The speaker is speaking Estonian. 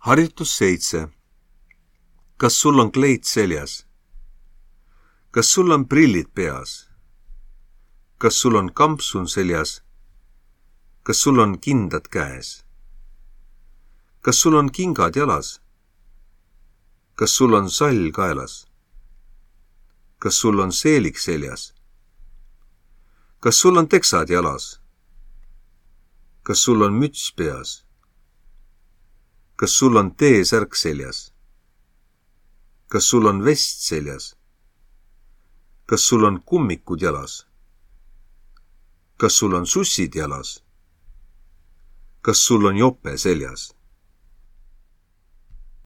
Harjutus 7. Kas sul on kleit seljas? Kas sul on prillid peas? Kas sul on kampsun seljas? Kas sul on kindad käes? Kas sul on kingad jalas? Kas sul on sall kaelas? Kas sul on seelik seljas? Kas sul on teksad jalas? Kas sul on müts peas? Kas sul on T-särk seljas? Kas sul on vest seljas? Kas sul on kummikud jalas? Kas sul on sussid jalas? Kas sul on jope seljas?